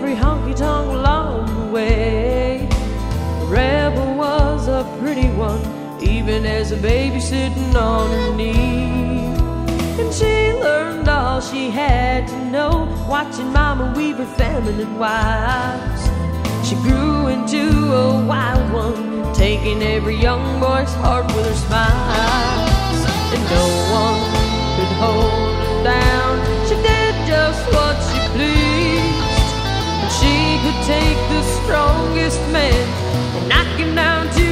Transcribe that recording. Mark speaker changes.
Speaker 1: every honky-tonk along the way. Rebel was a pretty one, even as a baby sitting on her knee. And she learned all she had to know, watching Mama weave her feminine wives. She grew into a wild one, taking every young boy's heart with her smiles. And no one could hold her down, she did just what she pleased. And she could take the strongest man and knock him down to